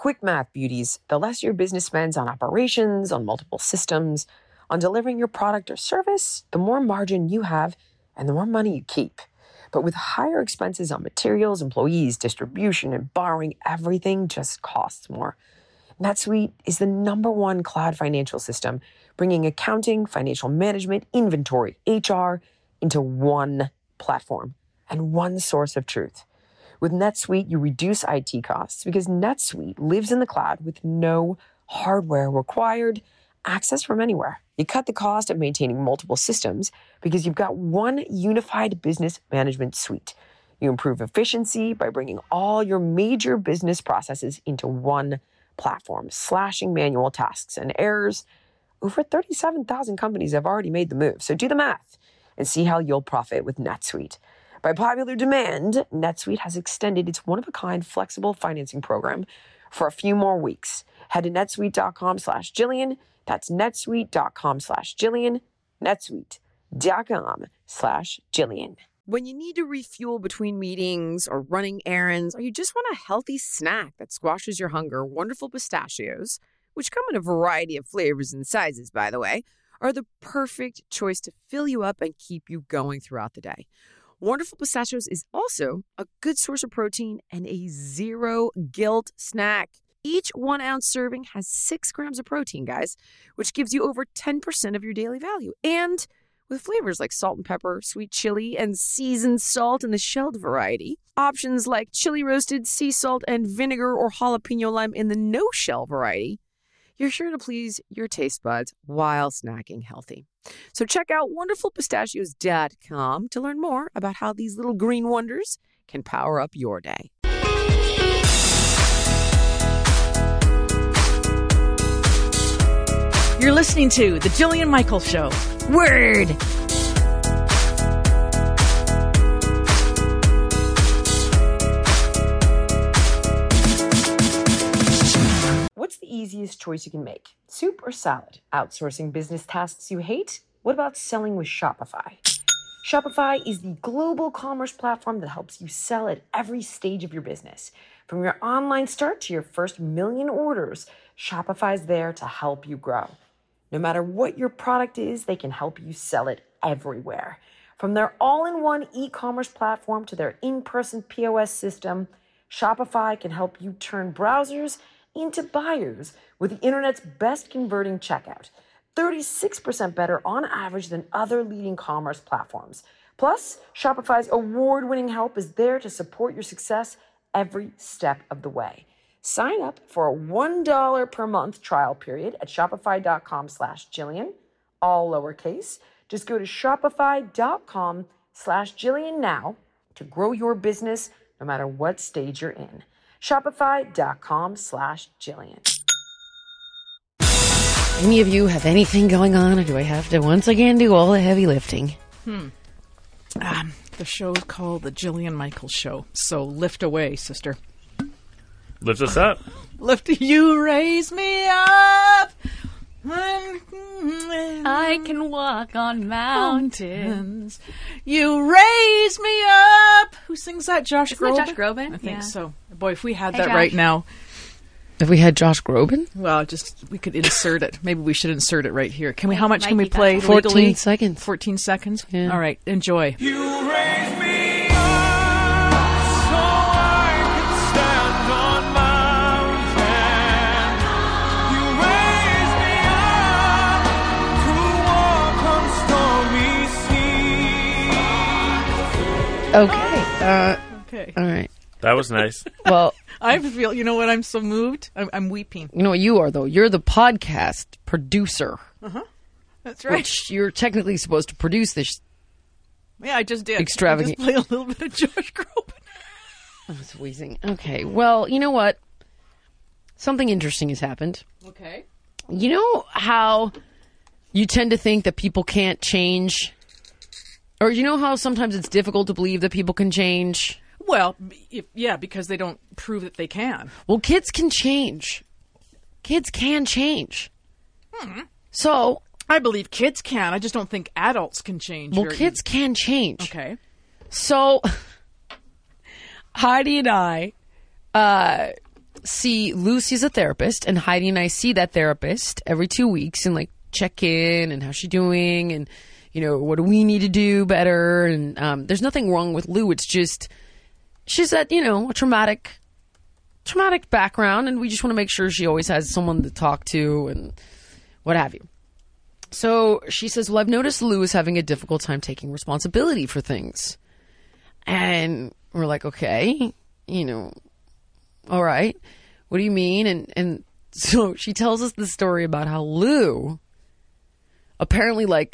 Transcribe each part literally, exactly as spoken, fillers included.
quick math, beauties. The less your business spends on operations, on multiple systems, on delivering your product or service, the more margin you have and the more money you keep. But with higher expenses on materials, employees, distribution, and borrowing, everything just costs more. NetSuite is the number one cloud financial system, bringing accounting, financial management, inventory, H R into one platform and one source of truth. With NetSuite, you reduce I T costs because NetSuite lives in the cloud with no hardware required, access from anywhere. You cut the cost of maintaining multiple systems because you've got one unified business management suite. You improve efficiency by bringing all your major business processes into one platform, slashing manual tasks and errors. Over thirty-seven thousand companies have already made the move, so do the math and see how you'll profit with NetSuite. By popular demand, NetSuite has extended its one-of-a-kind flexible financing program for a few more weeks. Head to netsuite.com slash Jillian. That's netsuite.com slash Jillian. netsuite.com slash Jillian. When you need to refuel between meetings or running errands, or you just want a healthy snack that squashes your hunger, Wonderful Pistachios, which come in a variety of flavors and sizes, by the way, are the perfect choice to fill you up and keep you going throughout the day. Wonderful Pistachios is also a good source of protein and a zero-guilt snack. Each one-ounce serving has six grams of protein, guys, which gives you over ten percent of your daily value. And with flavors like salt and pepper, sweet chili, and seasoned salt in the shelled variety. Options like chili roasted, sea salt, and vinegar or jalapeno lime in the no-shell variety. You're sure to please your taste buds while snacking healthy. So check out wonderful pistachios dot com to learn more about how these little green wonders can power up your day. You're listening to The Jillian Michaels Show. Word! What's the easiest choice you can make? Soup or salad? Outsourcing business tasks you hate? What about selling with Shopify? Shopify is the global commerce platform that helps you sell at every stage of your business. From your online start to your first million orders, Shopify's there to help you grow. No matter what your product is, they can help you sell it everywhere. From their all-in-one e-commerce platform to their in-person P O S system, Shopify can help you turn browsers into buyers with the internet's best converting checkout. thirty-six percent better on average than other leading commerce platforms. Plus, Shopify's award-winning help is there to support your success every step of the way. Sign up for a one dollar per month trial period at shopify.com slash Jillian, all lowercase. Just go to shopify.com slash Jillian now to grow your business no matter what stage you're in. Shopify.com slash Jillian. Any of you have anything going on, or do I have to once again do all the heavy lifting? Hmm. Um, the show is called The Jillian Michaels Show, so lift away, sister. Lift us up. Lift you, raise me up. I can walk on mountains. You raise me up. Who sings that? Josh Isn't Groban? that Josh Groban? I think Yeah. so. Boy, if we had Hey, that Josh. right now, If we had Josh Groban? well, just we could insert it. Maybe we should insert it right here. Can we? How Might much can we be that play? time. fourteen legally? seconds. Fourteen seconds. Yeah. All right. Enjoy. You raise me up so I can stand on mountains. You raise me up to walk on stormy seas. Okay. Uh, Okay. all right. That was nice. Well, I feel. You know what? I'm so moved. I'm, I'm weeping. you know what you are, though? You're the podcast producer, That's right. which you're technically supposed to produce this. Yeah, I just did. Extravagant. I just play a little bit of Josh Groban. I was wheezing. Okay. Well, you know what? Something interesting has happened. Okay. You know how you tend to think that people can't change? Or you know how sometimes it's difficult to believe that people can change? Well, if, yeah, because they don't prove that they can. Well, kids can change. Kids can change. So, I believe kids can. I just don't think adults can change. well, very kids can change. Okay. So, Heidi and I, uh, see Lou sees a therapist, and Heidi and I see that therapist every two weeks and like check in and how's she doing, and you know, what do we need to do better? And um, there's nothing wrong with Lou. It's just she's at, you know, a traumatic traumatic background, and we just want to make sure she always has someone to talk to and what have you. So she says, well, I've noticed Lou is having a difficult time taking responsibility for things. And we're like, okay, you know, all right. What do you mean? And and so she tells us the story about how Lou apparently like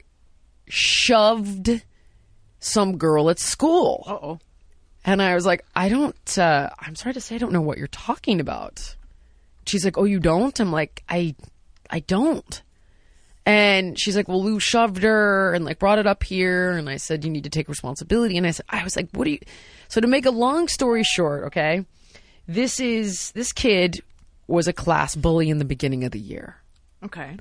shoved some girl at school. Uh-oh. And I was like, I don't, uh, I'm sorry to say, I don't know what you're talking about. She's like, oh, you don't? I'm like, I, I don't. And she's like, well, Lou shoved her and like brought it up here. And I said, you need to take responsibility. And I said, I was like, what do you, so to make a long story short, okay, this is, this kid was a class bully in the beginning of the year. Okay.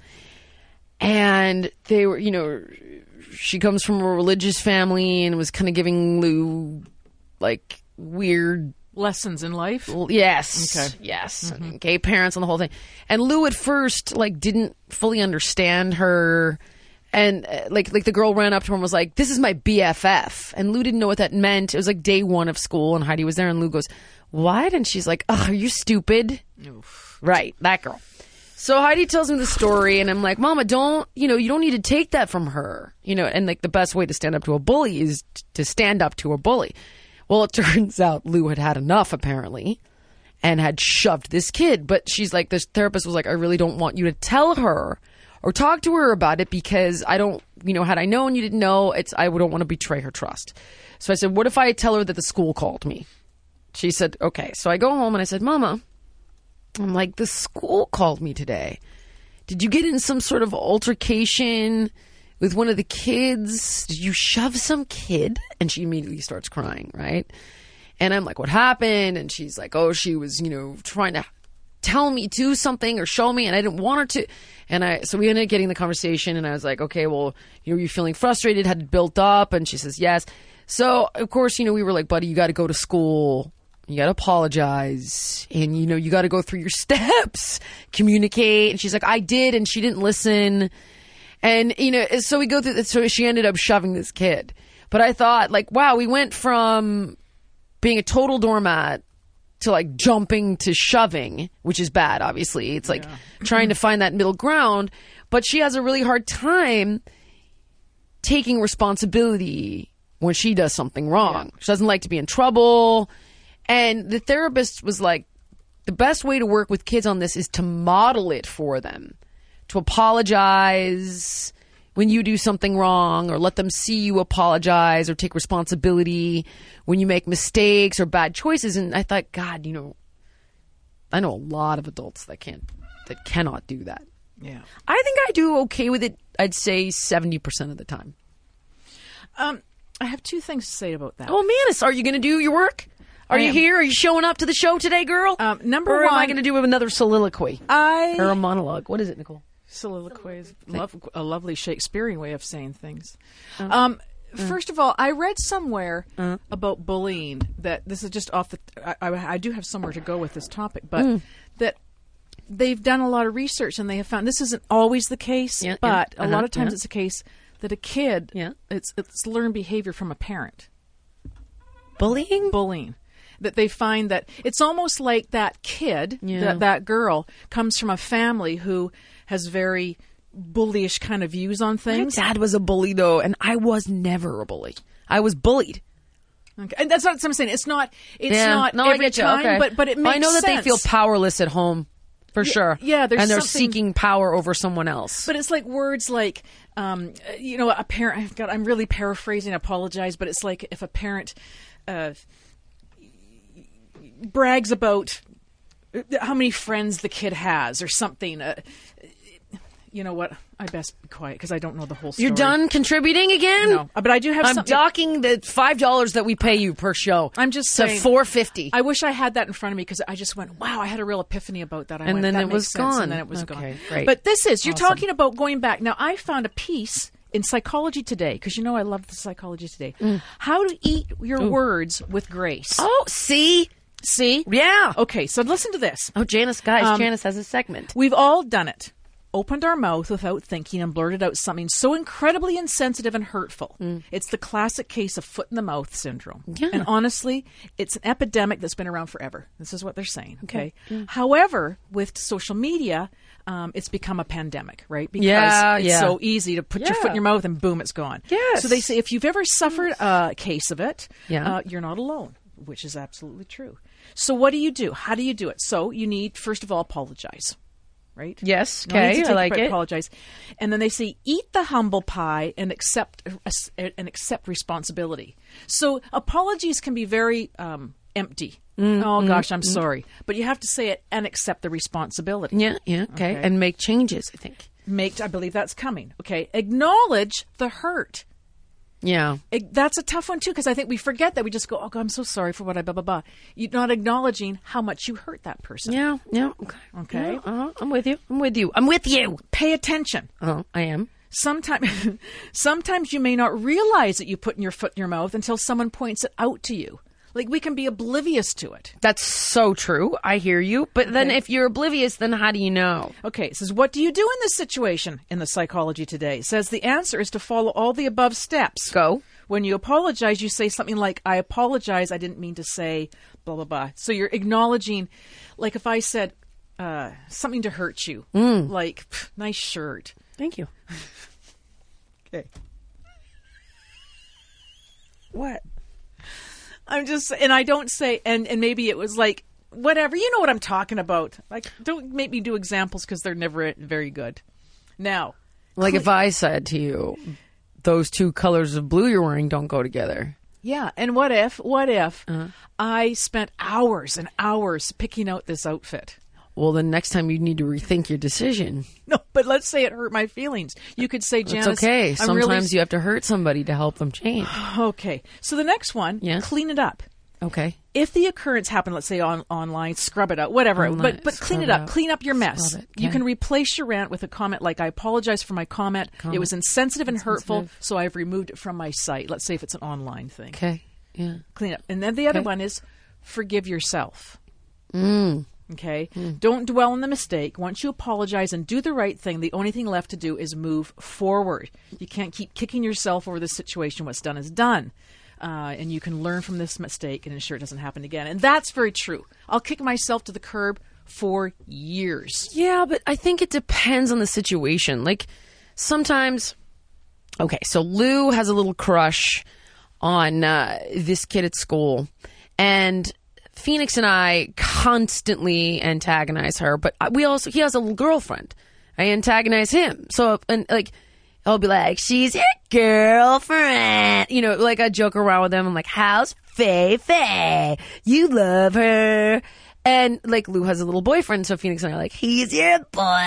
And they were, you know, she comes from a religious family and was kind of giving Lou like weird Lessons in life? yes, Okay. yes, and gay parents and the whole thing. And Lou at first like didn't fully understand her, and uh, like like the girl ran up to her and was like, "This is my B F F," and Lou didn't know what that meant. It was like day one of school, and Heidi was there, and Lou goes, "What?" And she's like, "Oh, are you stupid?" Oof. Right, that girl. So Heidi tells me the story, and I'm like, Mama, don't, you know, you don't need to take that from her. You know, and like the best way to stand up to a bully is t- to stand up to a bully. Well, it turns out Lou had had enough, apparently, and had shoved this kid. But she's like, this therapist was like, I really don't want you to tell her or talk to her about it because I don't, you know, had I known you didn't know, it's I don't want to betray her trust. So I said, what if I tell her that the school called me? She said, okay. So I go home and I said, Mama, I'm like, the school called me today. Did you get in some sort of altercation with one of the kids? Did you shove some kid? And she immediately starts crying, right? And I'm like, what happened? And she's like, oh, she was, you know, trying to tell me to something or show me, and I didn't want her to. And I, so we ended up getting the conversation, and I was like, okay, well, you know, you're feeling frustrated, had it built up? And she says, yes. So, of course, you know, we were like, buddy, you got to go to school. You got to apologize, and, you know, you got to go through your steps, communicate. And she's like, I did, and she didn't listen. And, you know, so we go through, so she ended up shoving this kid. But I thought, like, wow, we went from being a total doormat to, like, jumping to shoving, which is bad, obviously. It's like yeah. trying to find that middle ground. But she has a really hard time taking responsibility when she does something wrong. Yeah. She doesn't like to be in trouble. And the therapist was like, the best way to work with kids on this is to model it for them. To apologize when you do something wrong, or let them see you apologize or take responsibility when you make mistakes or bad choices. And I thought, God, you know, I know a lot of adults that can't, that cannot do that. Yeah. I think I do okay with it, I'd say seventy percent of the time. Um, I have two things to say about that. Oh, Manus, are you going to do your work? Are I you am. here? Are you showing up to the show today, girl? Um, number or one, am I going to do another soliloquy? I or a monologue? What is it, Nicole? Soliloquy is love, a lovely Shakespearean way of saying things. Uh, um, uh, first of all, I read somewhere uh, about bullying that this is just off the. I, I, I do have somewhere to go with this topic, but mm. that they've done a lot of research and they have found this isn't always the case, yeah, but yeah, uh-huh, a lot of times yeah. it's the case that a kid yeah. it's it's learned behavior from a parent. Bullying, bullying. That they find that it's almost like that kid, yeah. that that girl, comes from a family who has very bullyish kind of views on things. My dad was a bully, though, and I was never a bully. I was bullied. Okay. And that's what I'm saying. It's not. It's yeah. not no, every I get you. time, okay. but but it makes I know that sense. they feel powerless at home, for yeah, sure. Yeah, there's and they're something... seeking power over someone else. But it's like words like, um, you know, a parent. I've got. I'm really paraphrasing. I apologize, but it's like if a parent. Uh, brags about how many friends the kid has or something. Uh, you know what? I best be quiet because I don't know the whole story. You're done contributing again? No, but I do have I'm something. docking the five dollars that we pay you per show. I'm just to saying. four fifty. I wish I had that in front of me because I just went, wow, I had a real epiphany about that. I and went, then that it makes was sense. gone. And then it was okay, gone. Great. But this is, you're awesome. talking about going back. Now, I found a piece in Psychology Today, because you know I love the Psychology Today. Mm. How to eat your Ooh. words with grace. Oh, see? See? Yeah. Okay, so listen to this. Oh, Janice, guys, Um, Janice has a segment. We've all done it. Opened our mouth without thinking and blurted out something so incredibly insensitive and hurtful. Mm. It's the classic case of foot in the mouth syndrome. Yeah. And honestly, it's an epidemic that's been around forever. This is what they're saying. Okay. However, with social media, um, it's become a pandemic, right? Because Yeah, it's yeah. so easy to put your foot in Yeah. your mouth and boom, it's gone. Yes. So they say if you've ever suffered a case of it, Yeah. uh, you're not alone, which is absolutely true. So what do you do? How do you do it? So you need, first of all, apologize. Right? Yes. No need Okay. to I take like it. it. Apologize, and then they say, "Eat the humble pie and accept and accept responsibility." So apologies can be very um, empty. Mm, oh gosh, I'm sorry, but you have to say it and accept the responsibility. Yeah. Yeah. Okay. Okay. And make changes, I think. Make, I believe that's coming. Okay, acknowledge the hurt. Yeah. It, that's a tough one too, because I think we forget that. We just go, "Oh God, I'm so sorry for what I blah blah blah." You're not acknowledging how much you hurt that person. Yeah. Yeah. Okay. Okay. Yeah, uh-huh. I'm with you. I'm with you. I'm with you. Pay attention. Oh, I am. Sometimes, sometimes you may not realize that you put your foot in your mouth until someone points it out to you. Like we can be oblivious to it. That's so true. I hear you. But then if you're oblivious, then how do you know? Okay, it says, what do you do in this situation in the Psychology Today? It says the answer is to follow all the above steps. Go. When you apologize, you say something like, "I apologize, I didn't mean to say blah, blah, blah." So you're acknowledging, like if I said uh, something to hurt you, like, "Pff, nice shirt." Thank you. Okay. What? I'm just, and I don't say, and, and maybe it was like, whatever, you know what I'm talking about. Like, don't make me do examples because they're never very good. Now, Like if I said to you, those two colors of blue you're wearing don't go together. yeah, and what if, what if I spent hours and hours picking out this outfit? Well, then next time you need to rethink your decision. No, but let's say it hurt my feelings. You could say, Janice, It's okay. I'm Sometimes really... you have to hurt somebody to help them change. Okay, so the next one, Yes. clean it up. Okay. If the occurrence happened, let's say on online, scrub it out, whatever. Online, but but clean scrub it it up, out. clean up your mess. Scrub it, You okay. can replace your rant with a comment like, "I apologize for my comment. It was insensitive and hurtful, Insensitive. so I've removed it from my site." Let's say if it's an online thing. Okay. Yeah. Clean up. And then the other Okay. one is forgive yourself. Mm. Okay? Don't dwell on the mistake. Once you apologize and do the right thing, the only thing left to do is move forward. You can't keep kicking yourself over the situation. What's done is done. Uh, and you can learn from this mistake and ensure it doesn't happen again. And that's very true. I'll kick myself to the curb for years. Yeah, but I think it depends on the situation. Like sometimes, okay, so Lou has a little crush on uh, this kid at school, and Phoenix and I constantly antagonize her. But we also he has a girlfriend. I antagonize him. So and like I'll be like, "She's your girlfriend," you know, like I joke around with him. I'm like, "How's Faye Faye? You love her." And like Lou has a little boyfriend, so Phoenix and I are like, "He's your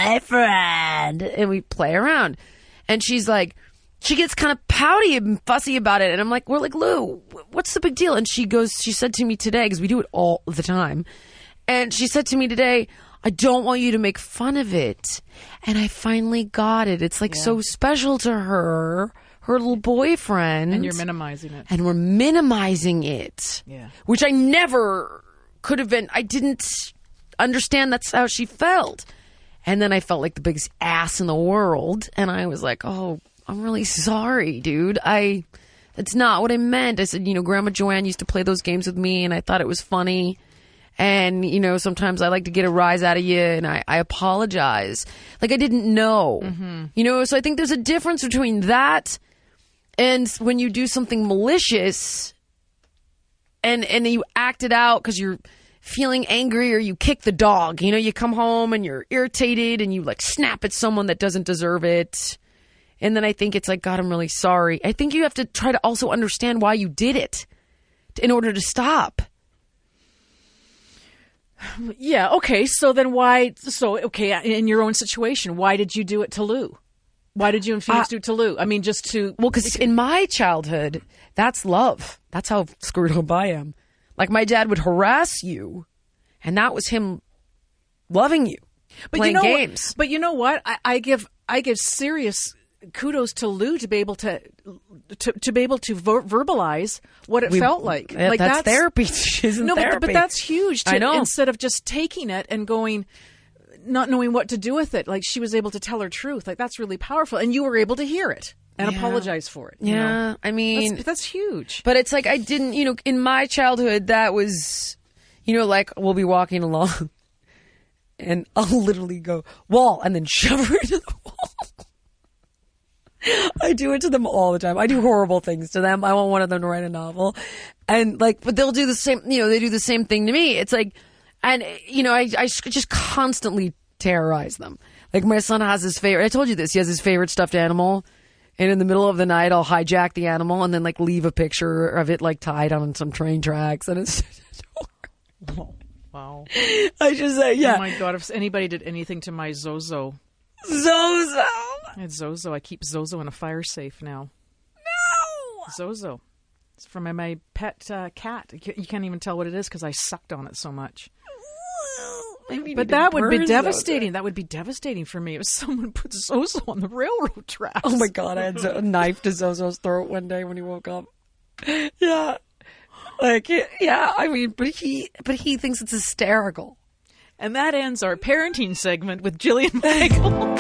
boyfriend," and we play around. And she's like, she gets kind of pouty and fussy about it, and I'm like, "We're like, Lou, what's the big deal?" And she goes, she said to me today, because we do it all the time, and she said to me today, "I don't want you to make fun of it." And I finally got it. It's like so special to her, her little boyfriend, And you're minimizing it. and we're minimizing it. Yeah. Which I never could have been. I didn't understand that's how she felt. And then I felt like the biggest ass in the world. And I was like, "Oh, I'm really sorry, dude. I, that's not what I meant." I said, you know, Grandma Joanne used to play those games with me and I thought it was funny. And, you know, sometimes I like to get a rise out of you and I, I apologize. Like I didn't know, you know, so I think there's a difference between that and when you do something malicious and, and you act it out because you're feeling angry or you kick the dog, you know, you come home and you're irritated and you like snap at someone that doesn't deserve it. And then I think it's like, "God, I'm really sorry." I think you have to try to also understand why you did it in order to stop. Yeah, okay. So then why, so, okay, in your own situation, why did you do it to Lou? Why did you and Phoenix Uh, do it to Lou? I mean, just to... Well, because in my childhood, that's love. That's how screwed up I am. Like my dad would harass you, and that was him loving you, but playing you know games. What, but you know what? I, I give I give serious kudos to Lou to be able to to, to be able to ver- verbalize what it We- felt like. Yeah, like that's, therapy. She's in no, therapy. but, but that's huge. To, I know. Instead of just taking it and going, not knowing what to do with it, like she was able to tell her truth. Like that's really powerful, and you were able to hear it and Yeah. apologize for it. you Yeah, know? I mean, that's, that's huge. but it's like I didn't, you know, in my childhood, that was, you know, like we'll be walking along, and I'll literally go wall and then shove her into the wall. I do it to them all the time. I do horrible things to them. I want one of them to write a novel, and like, but they'll do the same. You know, they do the same thing to me. It's like, and you know, I I just constantly terrorize them. Like my son has his favorite. I told you this. He has his favorite stuffed animal. And in the middle of the night, I'll hijack the animal and then like leave a picture of it like tied on some train tracks, and it's. Oh, wow. I just say, yeah, Oh my God! If anybody did anything to my Zozo, Zozo. I had Zozo. I keep Zozo in a fire safe now. No. Zozo. It's from my, my pet uh, cat. You can't- you can't even tell what it is because I sucked on it so much. Maybe you But need to that would be burn devastating. Zozo. That would be devastating for me if someone put Zozo on the railroad tracks. Oh my God! I had a knife to Zozo's throat one day when he woke up. Yeah, like yeah. I mean, but he, but he thinks it's hysterical. And that ends our parenting segment with Jillian Michael.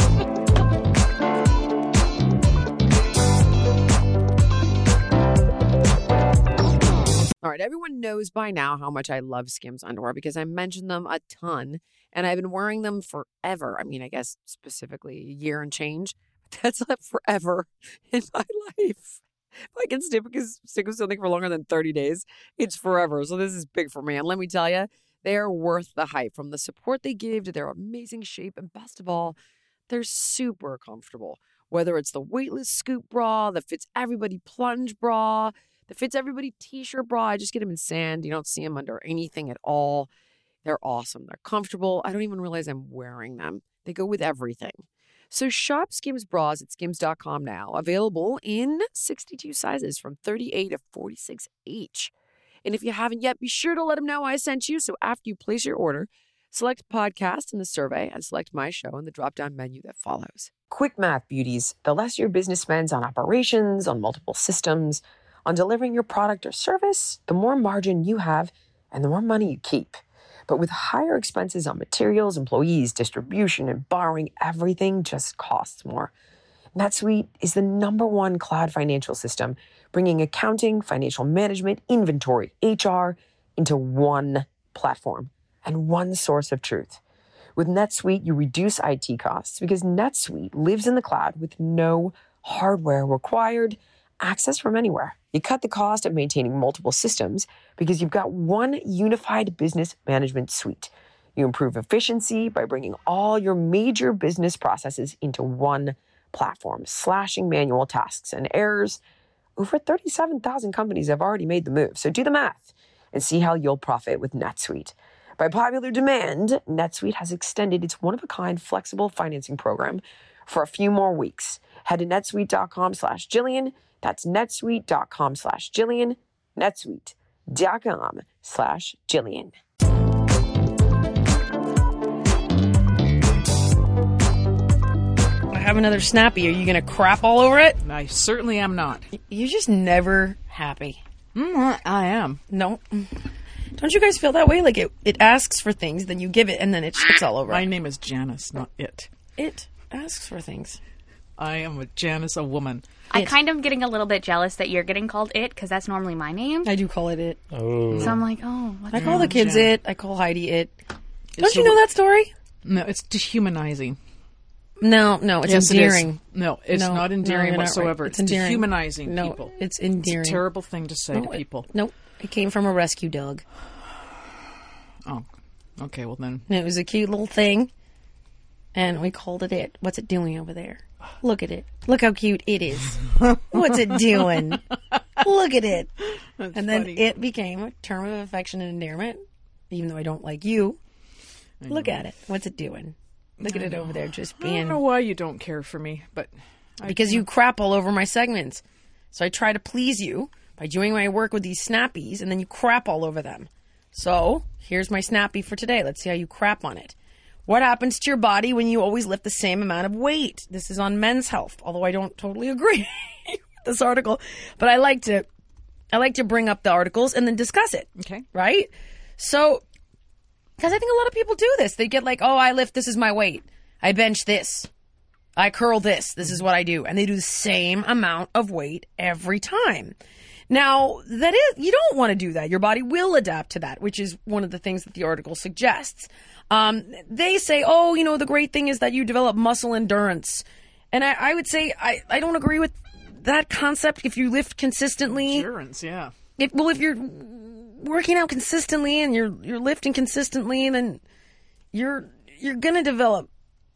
All right, everyone knows by now how much I love Skims underwear because I mentioned them a ton and I've been wearing them forever. I mean, I guess specifically a year and change. That's not forever in my life. If I can stick with, stick with something for longer than thirty days, it's forever. So this is big for me. And let me tell you, they are worth the hype, from the support they give to their amazing shape. And best of all, they're super comfortable. Whether it's the weightless scoop bra, the fits everybody plunge bra, the fits everybody t-shirt bra. I just get them in sand. You don't see them under anything at all. They're awesome. They're comfortable. I don't even realize I'm wearing them. They go with everything. So shop Skims bras at skims dot com now. Available in sixty-two sizes from thirty-eight to forty-six each. And if you haven't yet, be sure to let them know I sent you. So after you place your order, select podcast in the survey and select my show in the drop-down menu that follows. Quick math, beauties. The less your business spends on operations, on multiple systems, on delivering your product or service, the more margin you have and the more money you keep. But with higher expenses on materials, employees, distribution, and borrowing, everything just costs more. NetSuite is the number one cloud financial system, bringing accounting, financial management, inventory, H R into one platform and one source of truth. With NetSuite, you reduce I T costs because NetSuite lives in the cloud with no hardware required, access from anywhere. You cut the cost of maintaining multiple systems because you've got one unified business management suite. You improve efficiency by bringing all your major business processes into one platform, slashing manual tasks and errors. Over thirty-seven thousand companies have already made the move. So do the math and see how you'll profit with NetSuite. By popular demand, NetSuite has extended its one-of-a-kind flexible financing program for a few more weeks. Head to netsuite.com slash Jillian. That's netsuite.com slash Jillian. netsuite.com slash Jillian. I have another Snappy. Are you gonna crap all over it? I certainly am not. You're just never happy. Mm, I am. No. Don't you guys feel that way? Like it, it asks for things, then you give it, and then it shits all over. My it. name is Janice, not it. It asks for things. I am a Janice, a woman. I kind of getting a little bit jealous that you're getting called it because that's normally my name. I do call it it. Oh. So I'm like, oh, what's I call the kids Jan. it. I call Heidi it. Don't It's you a- know that story? No, it's dehumanizing. No, no, it's Yes, it is. endearing. No, it's No, not no, endearing you're not right. whatsoever. It's It's, endearing. dehumanizing No, people. it's endearing. It's a terrible thing to say No, to it- people. Nope. It came from a rescue dog. Oh, okay. Well then, And it was a cute little thing. And we called it it. What's it doing over there? Look at it. Look how cute it is. What's it doing? Look at it. that's And then funny. it became a term of affection and endearment, even though I don't like you. Look at it. What's it doing? Look at it over there just I don't being... know why you don't care for me, but I, Because you crap all over my segments. So I try to please you by doing my work with these snappies, and then you crap all over them. So here's my snappy for today. Let's see how you crap on it. What happens to your body when you always lift the same amount of weight? This is on Men's Health, although I don't totally agree with this article. But I like to I like to bring up the articles and then discuss it. Okay. Right? So, because I think a lot of people do this. They get like, oh, I lift, this is my weight. I bench this. I curl this. This is what I do. And they do the same amount of weight every time. Now, that is, you don't want to do that. Your body will adapt to that, which is one of the things that the article suggests. Um, they say, oh, you know, the great thing is that you develop muscle endurance. And I, I would say I, I don't agree with that concept. If you lift consistently. Endurance, yeah. If, well, if you're working out consistently and you're you're lifting consistently, then you're you're gonna develop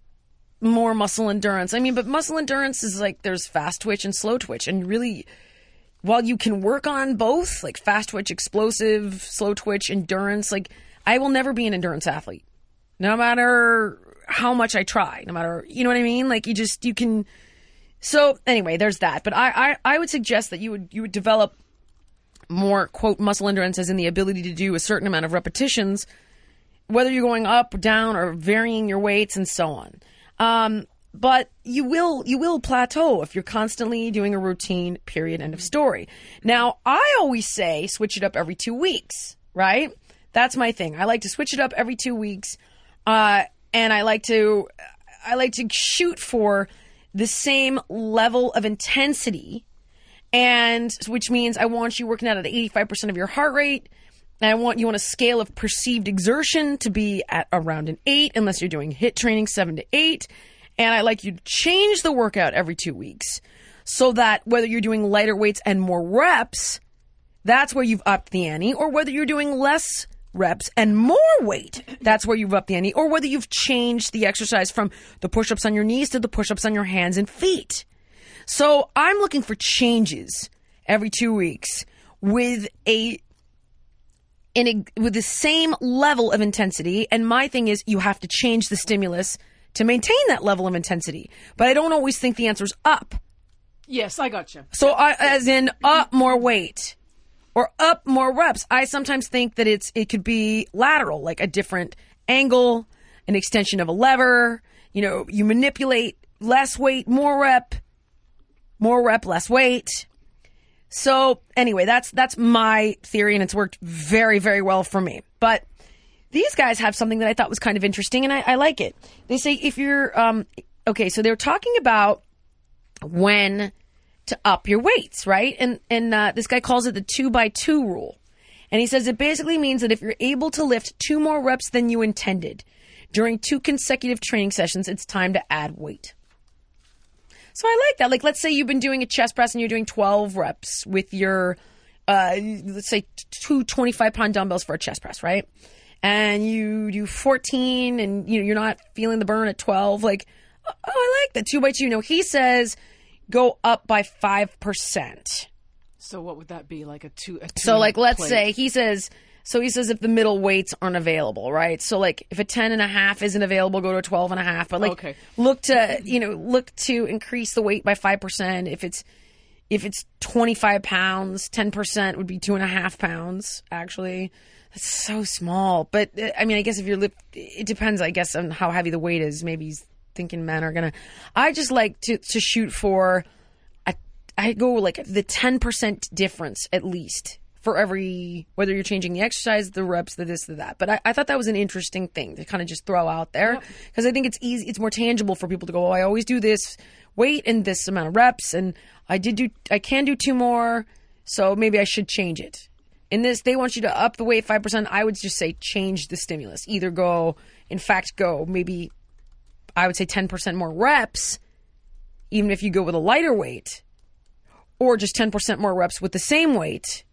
more muscle endurance. I mean, but muscle endurance is like there's fast twitch and slow twitch, and really, while you can work on both, like fast twitch, explosive, slow twitch, endurance, like I will never be an endurance athlete, no matter how much I try, no matter, you know what I mean? Like you just, you can, so anyway, there's that. But I, I, I would suggest that you would, you would develop more, quote, muscle endurance as in the ability to do a certain amount of repetitions, whether you're going up, down, or varying your weights and so on. Um, but you will, you will plateau if you're constantly doing a routine, period, end of story. Now, I always say switch it up every two weeks, right? That's my thing. I like to switch it up every two weeks. Uh, and I like to, I like to shoot for the same level of intensity, and which means I want you working out at eighty-five percent of your heart rate. And I want you on a scale of perceived exertion to be at around an eight, unless you're doing HIIT training, seven to eight. And I like you to change the workout every two weeks so that whether you're doing lighter weights and more reps, that's where you've upped the ante, or whether you're doing less reps and more weight, that's where you've upped the ante, or whether you've changed the exercise from the push-ups on your knees to the push-ups on your hands and feet. So I'm looking for changes every two weeks with a in a, with the same level of intensity. And my thing is you have to change the stimulus to maintain that level of intensity. But I don't always think the answer's up. Yes, I got you. So I, as in up more weight or up more reps. I sometimes think that it's it could be lateral, like a different angle, an extension of a lever. You know, you manipulate less weight, more rep, more rep, less weight. So anyway, that's that's my theory, and it's worked very, very well for me. But these guys have something that I thought was kind of interesting, and I, I like it. They say if you're, um, okay, so they're talking about when to up your weights, right? And and uh, this guy calls it the two by two rule. And he says it basically means that if you're able to lift two more reps than you intended during two consecutive training sessions, it's time to add weight. So I like that. Like, let's say you've been doing a chest press and you're doing twelve reps with your, uh, let's say two twenty-five pound dumbbells for a chest press, right? And you do fourteen and you know, you're not feeling the burn at twelve. Like, oh, I like that. Two by two. No, he says go up by five percent. So what would that be? Like a two, a two So like, let's plate. say he says, so he says if the middle weights aren't available, right? So like if a ten and a half isn't available, go to a twelve and a half, but like Okay. look to, you know, look to increase the weight by five percent. If it's, if it's twenty-five pounds, ten percent would be two and a half pounds, actually. That's so small. But uh, I mean, I guess if you're, lift, it depends, I guess, on how heavy the weight is. Maybe he's thinking men are going to, I just like to, to shoot for, a, I go like the ten percent difference at least for every, whether you're changing the exercise, the reps, the this, the that. But I, I thought that was an interesting thing to kind of just throw out there, because I think it's easy, it's more tangible for people to go, oh, I always do this weight and this amount of reps, and I did do, I can do two more, so maybe I should change it. In this, they want you to up the weight five percent. I would just say change the stimulus. Either go, in fact, go maybe, I would say ten percent more reps, even if you go with a lighter weight, or just ten percent more reps with the same weight,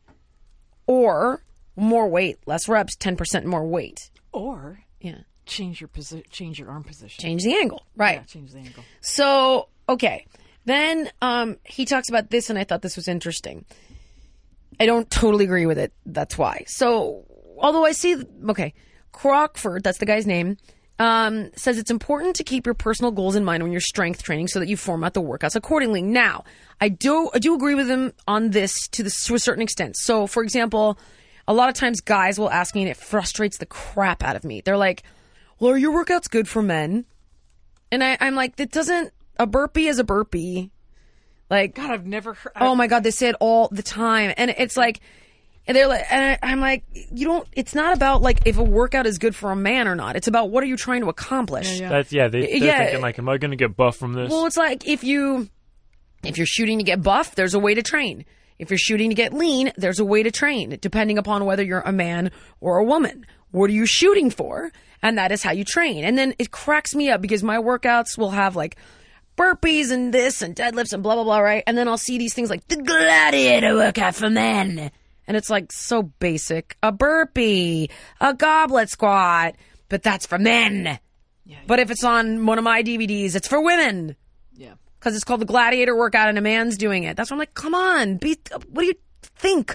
or more weight, less reps, ten percent more weight. Or Yeah. change your position, change your arm position. Change the angle. Right. Yeah, change the angle. So, okay. Then um, he talks about this, and I thought this was interesting. I don't totally agree with it. That's why. So, although I see, okay, Crockford, that's the guy's name, um, says it's important to keep your personal goals in mind when you're strength training so that you format the workouts accordingly. Now, I do I do agree with him on this to, the, to a certain extent. So, for example, a lot of times guys will ask me, and it frustrates the crap out of me. They're like, well, are your workouts good for men? And I, I'm like, that doesn't, a burpee is a burpee. Like, God, I've never heard. oh my God, they say it all the time. And it's like, and they're like, and I, I'm like, you don't, it's not about like if a workout is good for a man or not. It's about what are you trying to accomplish? Yeah, yeah. That's yeah. They, they're Yeah. thinking like, am I going to get buff from this? Well, it's like if you, if you're shooting to get buff, there's a way to train. If you're shooting to get lean, there's a way to train, depending upon whether you're a man or a woman. What are you shooting for? And that is how you train. And then it cracks me up because my workouts will have like burpees and this and deadlifts and blah, blah, blah, right? And then I'll see these things like the gladiator workout for men. And it's like so basic. A burpee, a goblet squat, but that's for men. Yeah, yeah. But if it's on one of my D V Ds, it's for women. Yeah. Because it's called the gladiator workout and a man's doing it. That's why I'm like, come on. Be, what do you think?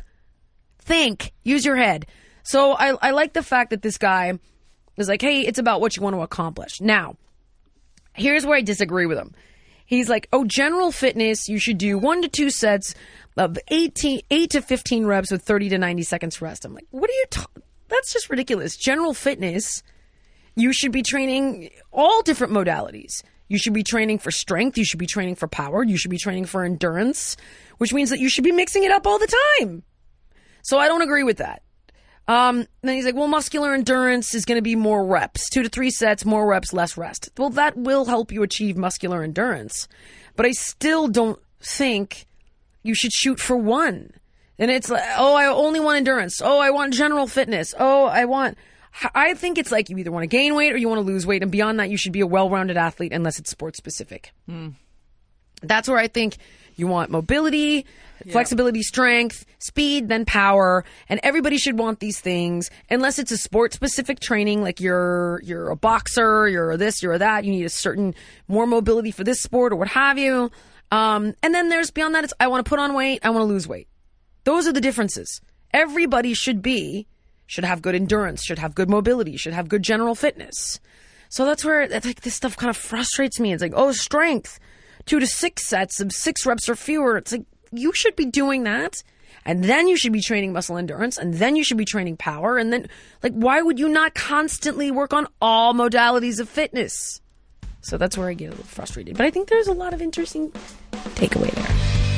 Think. Use your head. So I, I like the fact that this guy is like, hey, it's about what you want to accomplish. Now, here's where I disagree with him. He's like, oh, general fitness, you should do one to two sets of eighteen, eight to fifteen reps with thirty to ninety seconds rest. I'm like, what are you talking? That's just ridiculous. General fitness, you should be training all different modalities. You should be training for strength. You should be training for power. You should be training for endurance, which means that you should be mixing it up all the time. So I don't agree with that. Um, then he's like, well, muscular endurance is going to be more reps, two to three sets, more reps, less rest. Well, that will help you achieve muscular endurance, but I still don't think you should shoot for one. And it's like, oh, I only want endurance. Oh, I want general fitness. Oh, I want, I think it's like you either want to gain weight or you want to lose weight. And beyond that, you should be a well-rounded athlete unless it's sports specific. Mm. That's where I think you want mobility, yeah. flexibility, strength, speed, then power. And everybody should want these things unless it's a sport-specific training, like you're you're a boxer, you're this, you're that. You need a certain more mobility for this sport or what have you. Um, and then there's beyond that, it's I want to put on weight, I want to lose weight. Those are the differences. Everybody should be, should have good endurance, should have good mobility, should have good general fitness. So that's where like this stuff kind of frustrates me. It's like, oh, strength. Two to six sets of six reps or fewer. It's like, you should be doing that. And then you should be training muscle endurance. And then you should be training power. And then, like, why would you not constantly work on all modalities of fitness? So that's where I get a little frustrated. But I think there's a lot of interesting takeaway there.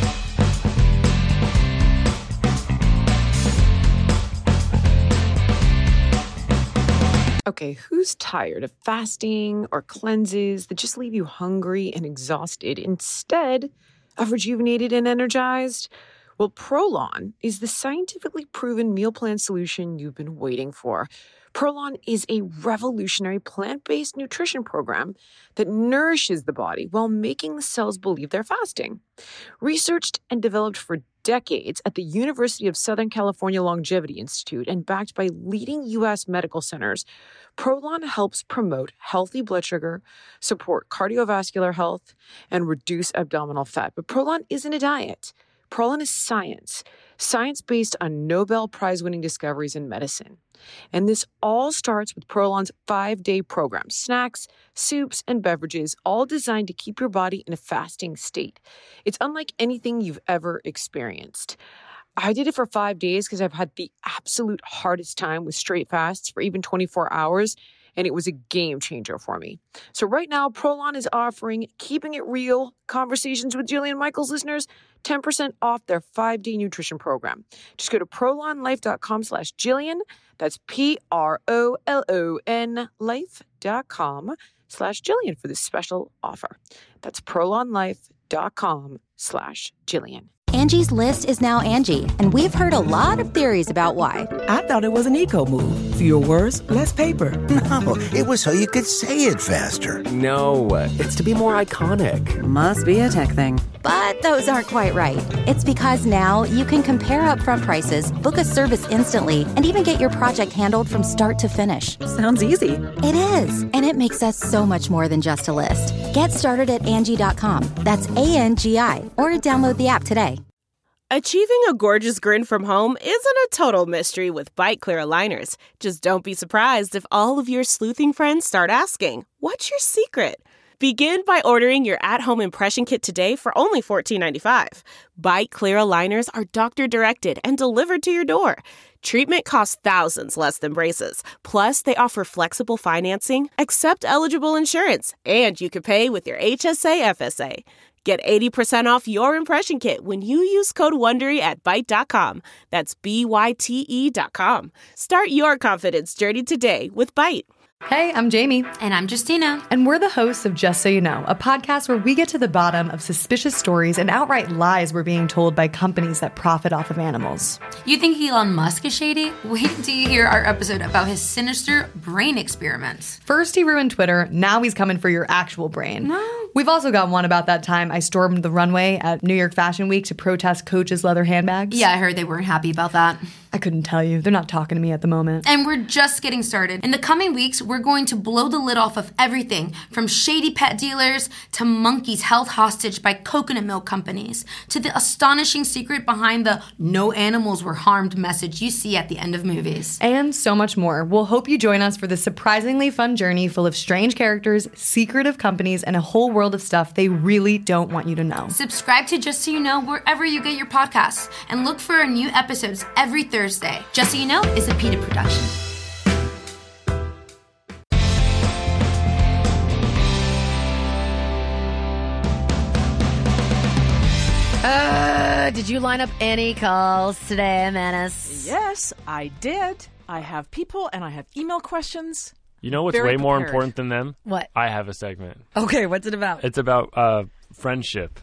Okay, who's tired of fasting or cleanses that just leave you hungry and exhausted instead of rejuvenated and energized? Well, Prolon is the scientifically proven meal plan solution you've been waiting for. Prolon is a revolutionary plant-based nutrition program that nourishes the body while making the cells believe they're fasting. Researched and developed for decades at the University of Southern California Longevity Institute and backed by leading U S medical centers, Prolon helps promote healthy blood sugar, support cardiovascular health, and reduce abdominal fat. But Prolon isn't a diet. Prolon is science, science based on Nobel Prize-winning discoveries in medicine. And this all starts with Prolon's five-day program, snacks, soups, and beverages, all designed to keep your body in a fasting state. It's unlike anything you've ever experienced. I did it for five days because I've had the absolute hardest time with straight fasts for even twenty-four hours, and it was a game changer for me. So right now, Prolon is offering Keeping It Real Conversations with Jillian Michaels listeners ten percent off their five-day nutrition program. Just go to prolonlife.com slash Jillian. That's P-R-O-L-O-N life.com slash Jillian for this special offer. That's prolonlife.com slash Jillian. Angie's List is now Angie, and we've heard a lot of theories about why. I thought it was an eco move. Fewer words, less paper. No, it was so you could say it faster. No, it's to be more iconic. Must be a tech thing. But those aren't quite right. It's because now you can compare upfront prices, book a service instantly, and even get your project handled from start to finish. Sounds easy. It is, and it makes us so much more than just a list. Get started at Angie dot com. That's A N G I, or download the app today. Achieving a gorgeous grin from home isn't a total mystery with Bite Clear aligners. Just don't be surprised if all of your sleuthing friends start asking, what's your secret? Begin by ordering your at-home impression kit today for only fourteen ninety-five. Byte Clear aligners are doctor-directed and delivered to your door. Treatment costs thousands less than braces. Plus, they offer flexible financing, accept eligible insurance, and you can pay with your H S A F S A. Get eighty percent off your impression kit when you use code WONDERY at byte dot com. That's B Y T E dot com. Start your confidence journey today with Byte. Hey, I'm Jamie. And I'm Justina. And we're the hosts of Just So You Know, a podcast where we get to the bottom of suspicious stories and outright lies we're being told by companies that profit off of animals. You think Elon Musk is shady? Wait until you hear our episode about his sinister brain experiments. First he ruined Twitter, now he's coming for your actual brain. No. We've also got one about that time I stormed the runway at New York Fashion Week to protest Coach's leather handbags. Yeah, I heard they weren't happy about that. I couldn't tell you. They're not talking to me at the moment. And we're just getting started. In the coming weeks, we're going to blow the lid off of everything from shady pet dealers to monkeys held hostage by coconut milk companies to the astonishing secret behind the no animals were harmed message you see at the end of movies. And so much more. We'll hope you join us for this surprisingly fun journey full of strange characters, secretive companies, and a whole world of stuff they really don't want you to know. Subscribe to Just So You Know wherever you get your podcasts and look for our new episodes every Thursday. Just So You Know is a PETA production. Uh, did you line up any calls today, Menace? Yes, I did. I have people and I have email questions. You know what's Very way more prepared. important than them? What? I have a segment. Okay, what's it about? It's about uh, friendship.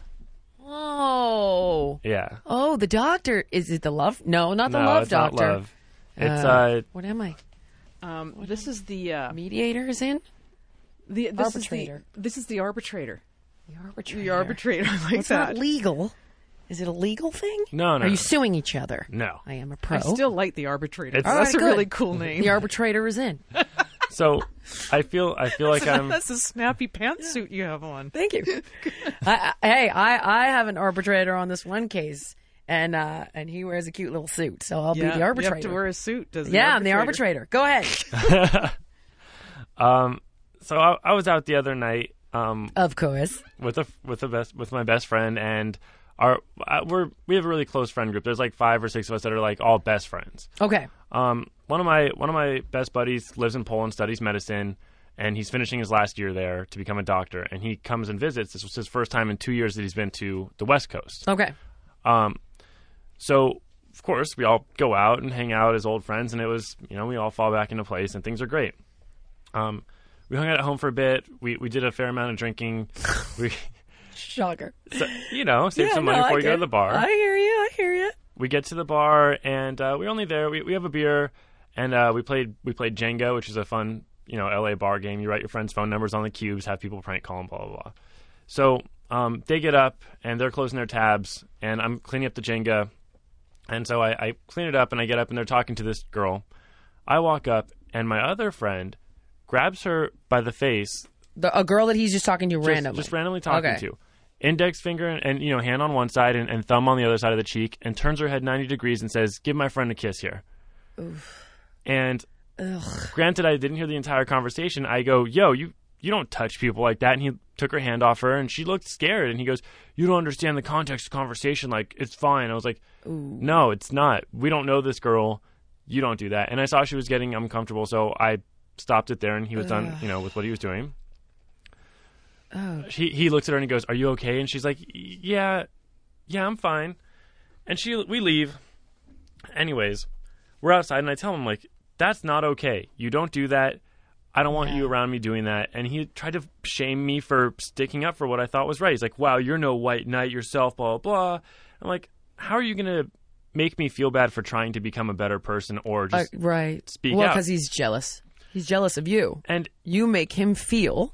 Oh. Yeah. Oh, the doctor. Is it the love? No, not the no, love it's doctor. Not love. It's uh, uh, what am I? Um, this is the uh, mediator is in. The this arbitrator. Is the, this is the arbitrator. The arbitrator. The arbitrator. I like well, it's that. not legal. Is it a legal thing? No, no. Are you no. suing each other? No. I am a pro. I still like the arbitrator. It's- That's All right, a good. really cool name. The arbitrator is in. So, I feel I feel like I'm. That's a snappy pantsuit you have on. Thank you. I, I, hey, I, I have an arbitrator on this one case, and uh, and he wears a cute little suit, so I'll Yeah, be the arbitrator. You have to wear a suit, does the Yeah, I'm the arbitrator. arbitrator. Go ahead. um, so I, I was out the other night. Um, of course. With a with a best with my best friend, and our uh, we're we have a really close friend group. There's like five or six of us that are like all best friends. Okay. Um, one of my one of my best buddies lives in Poland, studies medicine, and he's finishing his last year there to become a doctor. And he comes and visits. This was his first time in two years that he's been to the West Coast. Okay. Um, so of course we all go out and hang out as old friends, and it was you know we all fall back into place and things are great. Um, we hung out at home for a bit. We we did a fair amount of drinking. We shocker. So, you know, save yeah, some money no, before I you go to the bar. I hear you. I hear you. We get to the bar, and uh, we're only there. We we have a beer, and uh, we played we played Jenga, which is a fun you know L A bar game. You write your friends' phone numbers on the cubes, have people prank call them, blah blah blah. So um, they get up and they're closing their tabs, and I'm cleaning up the Jenga, and so I, I clean it up, and I get up, and they're talking to this girl. I walk up, and my other friend grabs her by the face. The, a girl that he's just talking to just, randomly. Just randomly talking okay. to. Index finger and, and, you know, hand on one side and, and thumb on the other side of the cheek, and turns her head ninety degrees and says, "Give my friend a kiss here." Oof. And Ugh. granted, I didn't hear the entire conversation. I go, "Yo, you, you don't touch people like that." And he took her hand off her, and she looked scared. And he goes, "You don't understand the context of the conversation. Like, it's fine." I was like, Ooh. "No, it's not. We don't know this girl. You don't do that." And I saw she was getting uncomfortable, so I stopped it there, and he was Ugh. done, you know, with what he was doing. Oh. He he looks at her and he goes, "Are you okay?" And she's like, "Yeah, yeah, I'm fine." And she we leave. Anyways, we're outside, and I tell him, like, "That's not okay. You don't do that. I don't want yeah. you around me doing that." And he tried to shame me for sticking up for what I thought was right. He's like, "Wow, you're no white knight yourself, blah, blah, blah." I'm like, how are you going to make me feel bad for trying to become a better person or just uh, right. speak well, out? because he's jealous. He's jealous of you. And you make him feel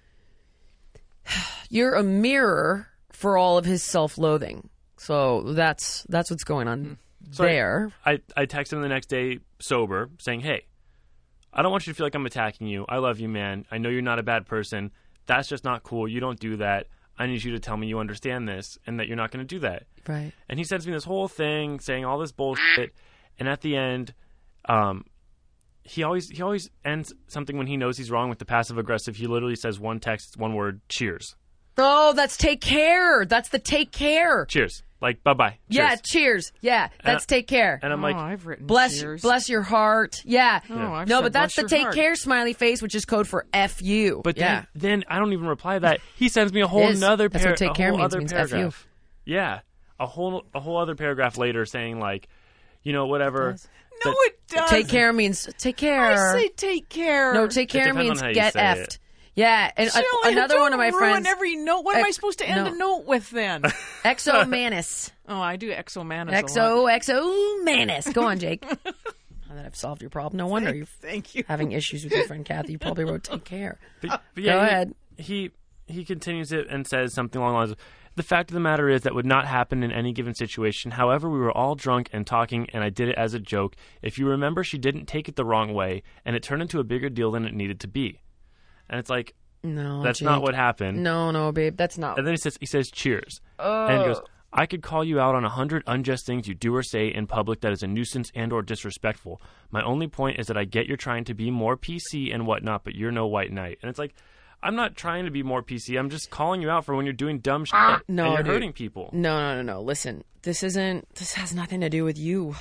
you're a mirror for all of his self-loathing. So that's that's what's going on so there. I, I, I text him the next day sober saying, "Hey, I don't want you to feel like I'm attacking you. I love you, man. I know you're not a bad person. That's just not cool. You don't do that. I need you to tell me you understand this and that you're not going to do that." Right. And he sends me this whole thing saying all this bullshit. And at the end, um, he always he always ends something when he knows he's wrong with the passive aggressive. He literally says one text, one word, cheers. Oh, that's take care. That's the take care. Cheers. Like, bye-bye. Cheers. Yeah, cheers. Yeah, that's and, take care. And I'm oh, like, I've written bless, cheers. bless your heart. Yeah. Oh, I've no, said but that's the bless your take heart. care smiley face, which is code for F you. But yeah. then, then I don't even reply to that. He sends me a whole nother That's par- what take a care whole means, other means paragraph. F you. Yeah, a whole a whole other paragraph later saying like, you know, whatever. No, that, it does. Take care means take care. I say take care. No, take care depends means on how you get say effed. it. Yeah, and Jill, a, another don't one of my ruin friends. every note. What am I Ex- supposed to end no. a note with then? Exomanus. Oh, I do exomanus. Exo, exomanus. Go on, Jake. Now that I've solved your problem, no wonder you're Thank you. having issues with your friend Kathy. You probably wrote take care. But, but yeah, Go he, ahead. He he continues it and says something along the lines of, the fact of the matter is that would not happen in any given situation. However, we were all drunk and talking, and I did it as a joke. If you remember, she didn't take it the wrong way, and it turned into a bigger deal than it needed to be. And it's like, No, that's Jake. not what happened. No, no, babe, that's not. And then he says, he says, cheers. Oh. And he goes, I could call you out on a hundred unjust things you do or say in public that is a nuisance and or disrespectful. My only point is that I get you're trying to be more P C and whatnot, but you're no white knight. And it's like, I'm not trying to be more P C. I'm just calling you out for when you're doing dumb shit no, and you're dude. hurting people. No, no, no, no. Listen, this isn't. This has nothing to do with you.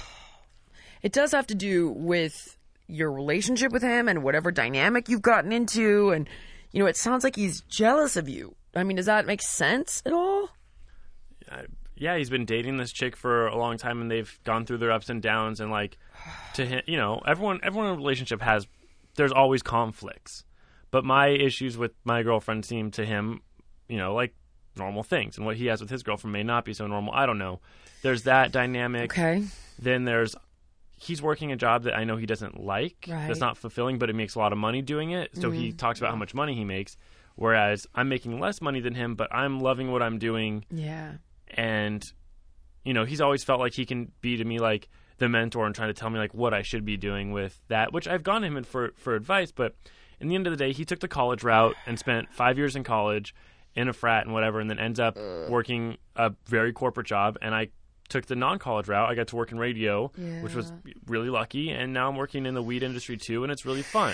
It does have to do with your relationship with him and whatever dynamic you've gotten into, and you know, it sounds like he's jealous of you. I mean, does that make sense at all? I, yeah, he's been dating this chick for a long time, and they've gone through their ups and downs. And like, to him, you know, everyone, everyone in a relationship has. There's always conflicts. But my issues with my girlfriend seem to him, you know, like normal things. And what he has with his girlfriend may not be so normal. I don't know. There's that dynamic. Okay. Then there's, he's working a job that I know he doesn't like. Right. That's not fulfilling, but he makes a lot of money doing it. So Mm-hmm. he talks about how much money he makes. Whereas I'm making less money than him, but I'm loving what I'm doing. Yeah. And, you know, he's always felt like he can be to me like the mentor and trying to tell me like what I should be doing with that, which I've gone to him for, for advice, but in the end of the day, he took the college route and spent five years in college in a frat and whatever, and then ends up working a very corporate job. And I took the non-college route. I got to work in radio, Yeah. which was really lucky. And now I'm working in the weed industry too, and it's really fun.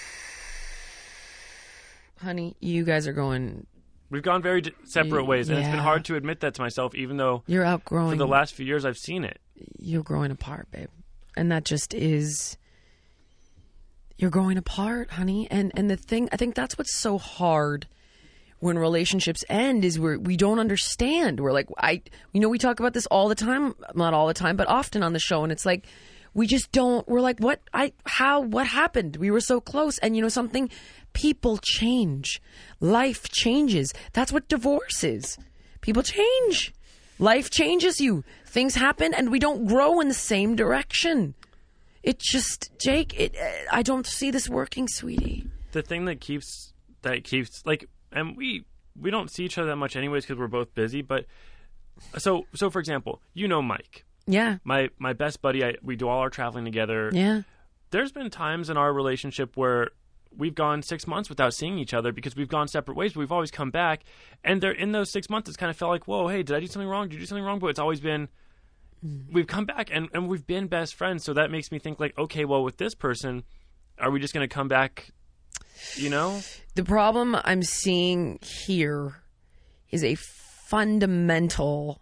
Honey, you guys are going. We've gone very di- separate You- ways, and it's been yeah. hard to admit that to myself, even though You're outgrowing. for the last few years I've seen it. You're growing apart, babe, and that just is. You're growing apart, honey, and and the thing I think that's what's so hard when relationships end is where we don't understand. We're like, I, you know, we talk about this all the time, not all the time, but often on the show, and it's like we just don't. We're like, what? I how? What happened? We were so close, and you know something. People change. Life changes. That's what divorce is. People change. Life changes you. Things happen and we don't grow in the same direction. It just, Jake, it, I don't see this working, sweetie. The thing that keeps, that keeps, like, and we, we don't see each other that much anyways because we're both busy, but, so, so for example, you know Mike. Yeah. My, my best buddy, I, we do all our traveling together. Yeah. There's been times in our relationship where we've gone six months without seeing each other because we've gone separate ways, but we've always come back. And there, in those six months, it's kind of felt like, whoa, hey, did I do something wrong? Did you do something wrong? But it's always been, we've come back and, and we've been best friends. So that makes me think like, okay, well, with this person, are we just going to come back, you know? The problem I'm seeing here is a fundamental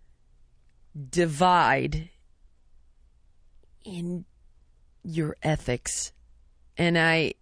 divide in your ethics. And I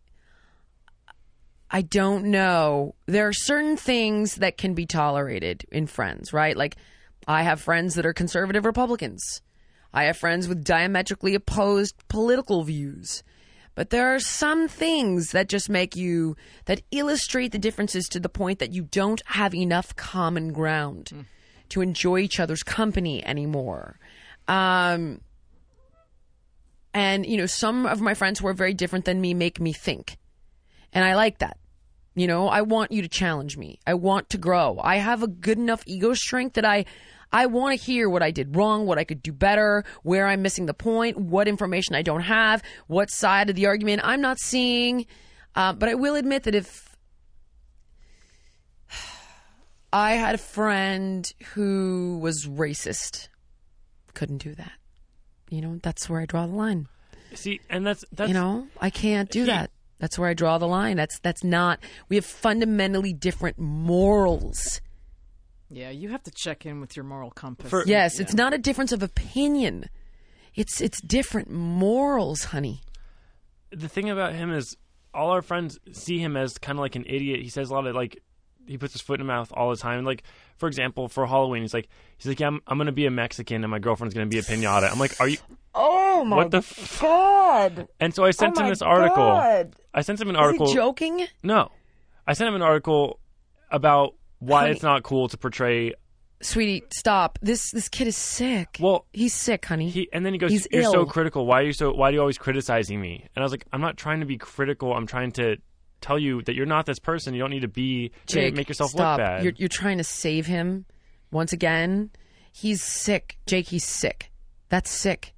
I don't know. There are certain things that can be tolerated in friends, right? Like I have friends that are conservative Republicans. I have friends with diametrically opposed political views. But there are some things that just make you, that illustrate the differences to the point that you don't have enough common ground mm. to enjoy each other's company anymore. Um, and, you know, some of my friends who are very different than me make me think. And I like that. You know, I want you to challenge me. I want to grow. I have a good enough ego strength that I, I want to hear what I did wrong, what I could do better, where I'm missing the point, what information I don't have, what side of the argument I'm not seeing. Uh, but I will admit that if I had a friend who was racist, couldn't do that. You know, that's where I draw the line. See, and that's that's you know, I can't do he, that. That's where I draw the line. That's that's not. We have fundamentally different morals. Yeah, you have to check in with your moral compass. For, yes, yeah. It's not a difference of opinion. It's it's different morals, honey. The thing about him is, all our friends see him as kind of like an idiot. He says a lot of like. He puts his foot in his mouth all the time. Like, for example, for Halloween, he's like, he's like, yeah, I'm, I'm going to be a Mexican and my girlfriend's going to be a piñata. I'm like, are you? Oh my what the f-? God! And so I sent oh him this article. God. I sent him an article. Is he joking? No, I sent him an article about why honey. It's not cool to portray. Sweetie, stop! This this kid is sick. Well, he's sick, honey. He and then he goes, he's "You're ill. so critical. Why are you so? Why are you always criticizing me?" And I was like, "I'm not trying to be critical. I'm trying to." Tell you that you're not this person. You don't need to be Jake, make yourself stop. look bad. You're, you're trying to save him once again. He's sick, Jake. He's sick. That's sick.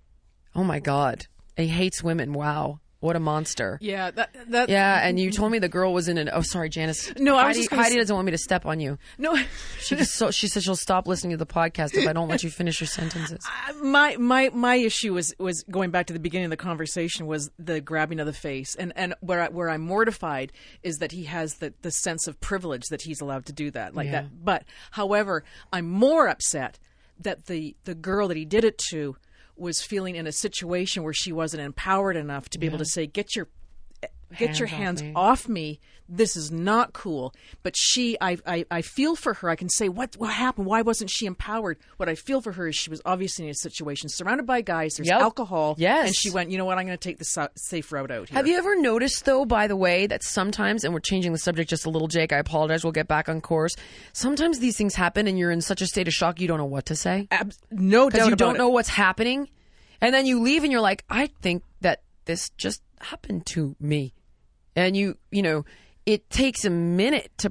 Oh my God. He hates women. Wow. What a monster. Yeah, that that. Yeah, and you told me the girl was in an. Oh, sorry, Janice. No, I was Heidi, just gonna Heidi say, doesn't want me to step on you. No, she just so she said she'll stop listening to the podcast if I don't let you finish your sentences. Uh, my my my issue was was going back to the beginning of the conversation was the grabbing of the face, and and where I, where I'm mortified is that he has the the sense of privilege that he's allowed to do that like Yeah. that. But however, I'm more upset that the the girl that he did it to was feeling in a situation where she wasn't empowered enough to be Yeah. able to say, "Get your Get Hands your off hands me. off me. This is not cool." But she, I, I, I feel for her. I can say, what, what happened? Why wasn't she empowered? What I feel for her is she was obviously in a situation surrounded by guys. There's Yep. alcohol. Yes. And she went, you know what? I'm going to take the sa- safe route out here. Have you ever noticed, though, by the way, that sometimes, and we're changing the subject just a little, Jake, I apologize, we'll get back on course. Sometimes these things happen and you're in such a state of shock you don't know what to say. Ab- no doubt Because you about don't it. know what's happening. And then you leave and you're like, I think that this just happened to me. And you, you know, it takes a minute to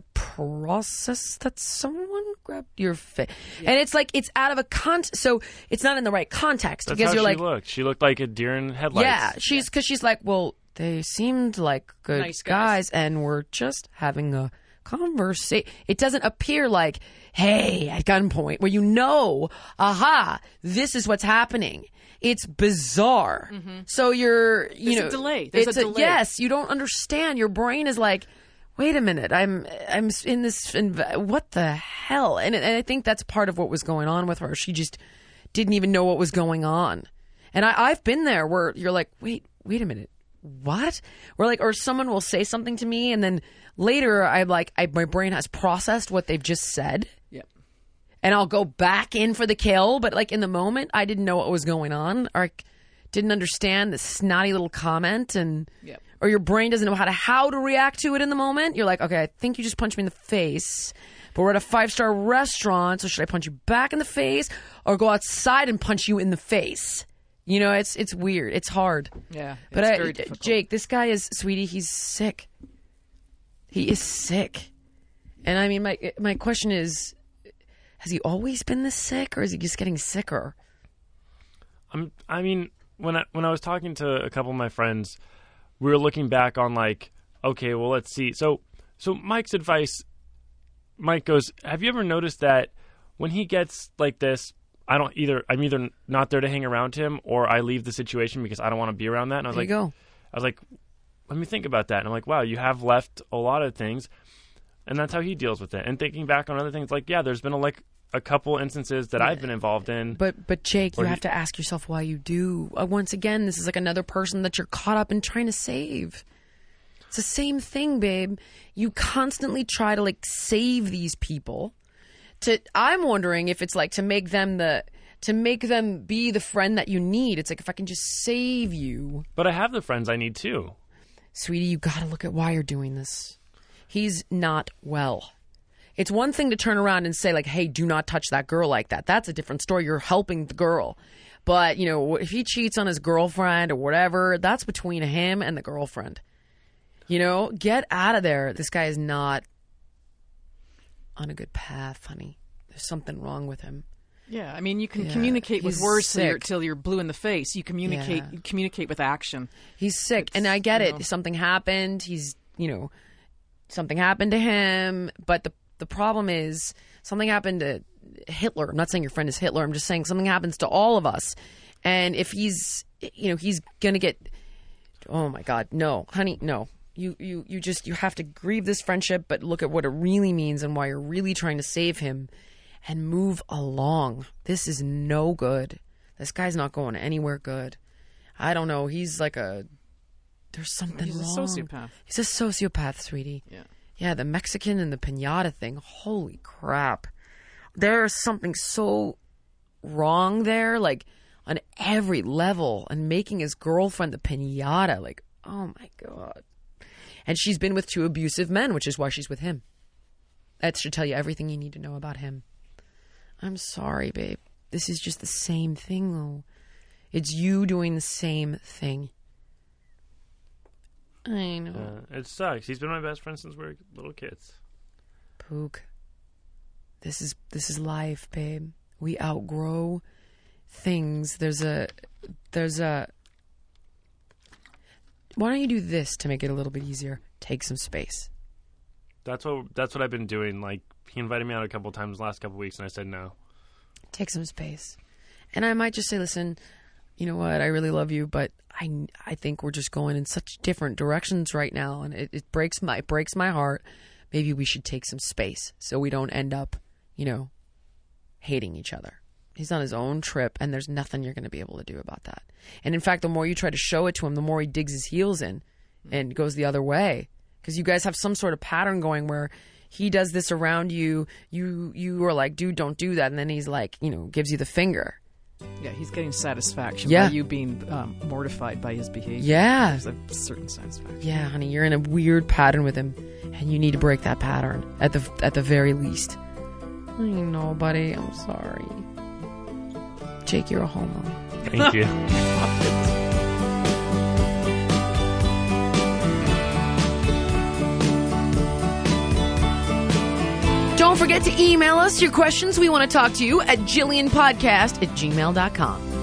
process that someone grabbed your face. Yeah. And it's like, it's out of a context. So it's not in the right context. That's because how you're she like, looked. She looked like a deer in headlights. yeah, she's because she's like, well, they seemed like good Nice guys. guys, and we're just having a conversation. It doesn't appear like, hey, at gunpoint, where you know, aha, this is what's happening. It's bizarre. Mm-hmm. So you're, you There's a know, delay. There's it's a delay. yes, you don't understand. Your brain is like, wait a minute, I'm, I'm in this. Inv- what the hell? And, and I think that's part of what was going on with her. She just didn't even know what was going on. And I, I've been there where you're like, wait, wait a minute, what? Or like, or someone will say something to me, and then later I'm like, I, my brain has processed what they've just said. Yep. And I'll go back in for the kill, but like in the moment, I didn't know what was going on, or I didn't understand the snotty little comment, and Yep. or your brain doesn't know how to how to react to it in the moment. You're like, okay, I think you just punched me in the face, but we're at a five star restaurant, so should I punch you back in the face or go outside and punch you in the face? You know, it's it's weird, it's hard. Yeah, but it's I, very difficult. Jake, this guy is, sweetie, he's sick. He is sick, and I mean, my my question is. Has he always been this sick, or is he just getting sicker? I'm, I mean, when I when I was talking to a couple of my friends, we were looking back on like, okay, well, let's see. So, so Mike's advice, Mike goes, have you ever noticed that when he gets like this, I don't either. I'm either not there to hang around him, or I leave the situation because I don't want to be around that. And I was There like, you go. I was like, let me think about that. And I'm like, wow, you have left a lot of things. And that's how he deals with it. And thinking back on other things, like, yeah, there's been a, like a couple instances that I've been involved in. But but Jake, you Or have he- to ask yourself why you do. Uh, once again, this is like another person that you're caught up in trying to save. It's the same thing, babe. You constantly try to like save these people. To I'm wondering if it's like to make them the to make them be the friend that you need. It's like if I can just save you. But I have the friends I need too. Sweetie, you got to look at why you're doing this. He's not well. It's one thing to turn around and say, like, hey, do not touch that girl like that. That's a different story. You're helping the girl. But, you know, if he cheats on his girlfriend or whatever, that's between him and the girlfriend. You know, get out of there. This guy is not on a good path, honey. There's something wrong with him. Yeah, I mean, you can Yeah, communicate with he's words till you're, sick. till you're blue in the face. You communicate Yeah. you communicate with action. He's sick, It's, and I get you it. know. Something happened. He's, you know, something happened to him. But the the problem is something happened to Hitler. I'm not saying your friend is Hitler. I'm just saying something happens to all of us. And if he's you know, he's going to get, oh my God, no, honey, no. You, you, you just, you have to grieve this friendship, but look at what it really means and why you're really trying to save him and move along. This is no good. This guy's not going anywhere good. I don't know. He's like a, there's something He's wrong. a sociopath. He's a sociopath, sweetie. Yeah. Yeah, the Mexican and the piñata thing. Holy crap. There's something so wrong there, like on every level, and making his girlfriend the piñata. Like, oh my God. And she's been with two abusive men, which is why she's with him. That should tell you everything you need to know about him. I'm sorry, babe. This is just the same thing, though. It's you doing the same thing. I know. Uh, it sucks. He's been my best friend since we were little kids. Pook. This is this is life, babe. We outgrow things. There's a there's a Why don't you do this to make it a little bit easier? Take some space. That's what that's what I've been doing. Like, he invited me out a couple times the last couple weeks, and I said no. Take some space. And I might just say, listen, you know what? I really love you, but I, I think we're just going in such different directions right now, and it, it breaks my it breaks my heart. Maybe we should take some space so we don't end up, you know, hating each other. He's on his own trip, and there's nothing you're going to be able to do about that. And in fact, the more you try to show it to him, the more he digs his heels in and goes the other way. Because you guys have some sort of pattern going where he does this around you, you you are like, dude, don't do that. And then he's like, you know, gives you the finger. Yeah, he's getting satisfaction Yeah. by you being um, mortified by his behavior. Yeah. There's a certain satisfaction. Yeah, honey, you're in a weird pattern with him, and you need to break that pattern at the at the very least. I know, buddy. I'm sorry. Jake, you're a homo. Thank you. Don't forget to email us your questions. We want to talk to you at Jillian Podcast at gmail dot com.